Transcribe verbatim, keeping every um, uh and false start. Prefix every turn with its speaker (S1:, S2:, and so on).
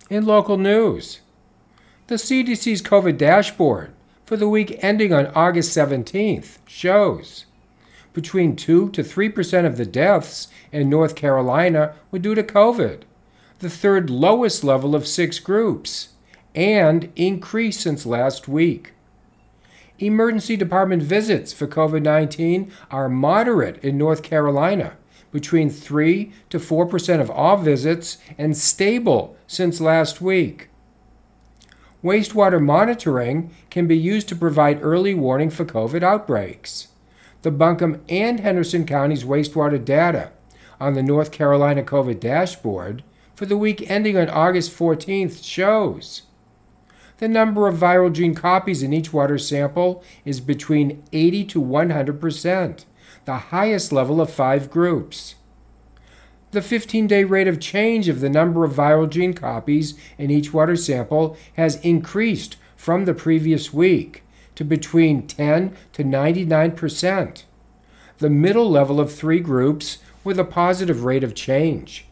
S1: In local news, the C D C's COVID dashboard for the week ending on August seventeenth shows between two to three percent of the deaths in North Carolina were due to COVID, the third lowest level of six groups, and increased since last week. Emergency department visits for COVID nineteen are moderate in North Carolina, between three to four percent of all visits, and stable since last week. Wastewater monitoring can be used to provide early warning for COVID outbreaks. The Buncombe and Henderson Counties wastewater data on the North Carolina COVID dashboard for the week ending on August fourteenth shows the number of viral gene copies in each water sample is between eighty to one hundred percent, the highest level of five groups. The fifteen-day rate of change of the number of viral gene copies in each water sample has increased from the previous week to between ten to ninety-nine percent. The middle level of three groups with a positive rate of change